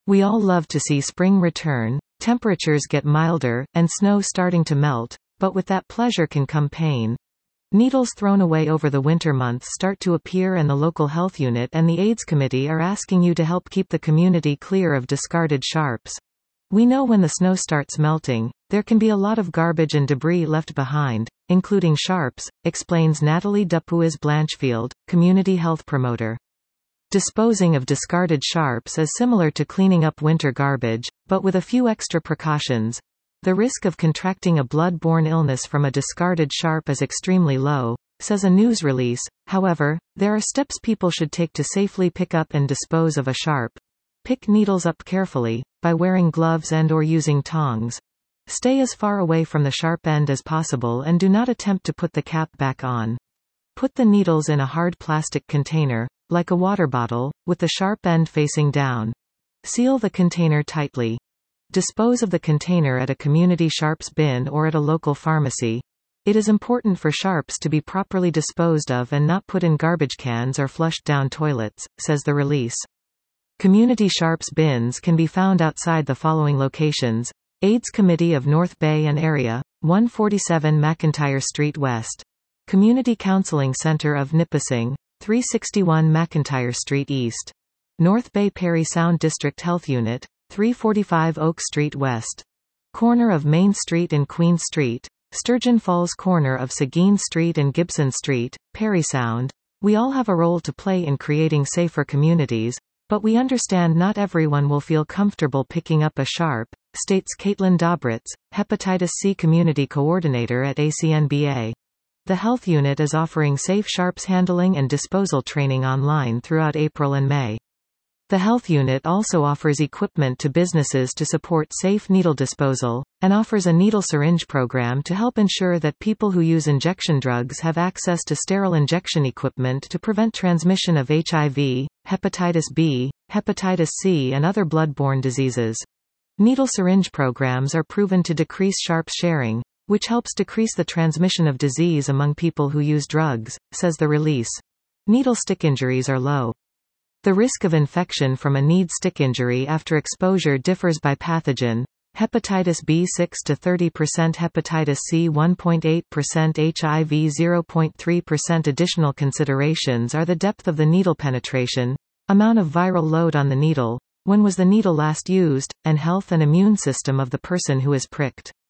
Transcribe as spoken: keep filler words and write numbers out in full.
We all love to see spring return, temperatures get milder, and snow starting to melt, but with that pleasure can come pain. Needles thrown away over the winter months start to appear, and the local health unit and the AIDS committee are asking you to help keep the community clear of discarded sharps. We know when the snow starts melting, there can be a lot of garbage and debris left behind, including sharps, explains Natalie Dupuis Blanchfield, community health promoter. Disposing of discarded sharps is similar to cleaning up winter garbage, but with a few extra precautions. The risk of contracting a blood-borne illness from a discarded sharp is extremely low, says a news release. However, there are steps people should take to safely pick up and dispose of a sharp. Pick needles up carefully, by wearing gloves and or using tongs. Stay as far away from the sharp end as possible and do not attempt to put the cap back on. Put the needles in a hard plastic container, like a water bottle, with the sharp end facing down. Seal the container tightly. Dispose of the container at a community sharps bin or at a local pharmacy. It is important for sharps to be properly disposed of and not put in garbage cans or flushed down toilets, says the release. Community sharps bins can be found outside the following locations: AIDS Committee of North Bay and Area, one forty-seven McIntyre Street West. Community Counseling Center of Nipissing, three sixty-one McIntyre Street East. North Bay Perry Sound District Health Unit, three forty-five Oak Street West. Corner of Main Street and Queen Street, Sturgeon Falls corner of Seguin Street and Gibson Street, Perry Sound. We all have a role to play in creating safer communities, but we understand not everyone will feel comfortable picking up a sharp, states Caitlin Dobritz, Hepatitis C Community Coordinator at A C N B A. The health unit is offering safe sharps handling and disposal training online throughout April and May. The health unit also offers equipment to businesses to support safe needle disposal, and offers a needle syringe program to help ensure that people who use injection drugs have access to sterile injection equipment to prevent transmission of H I V, hepatitis B, hepatitis C and other blood-borne diseases. Needle syringe programs are proven to decrease sharps sharing, which helps decrease the transmission of disease among people who use drugs, says the release. Needle stick injuries are low. The risk of infection from a needle stick injury after exposure differs by pathogen. Hepatitis B six to thirty percent, hepatitis C one point eight percent, H I V zero point three percent. Additional considerations are the depth of the needle penetration, amount of viral load on the needle, when was the needle last used, and health and immune system of the person who is pricked.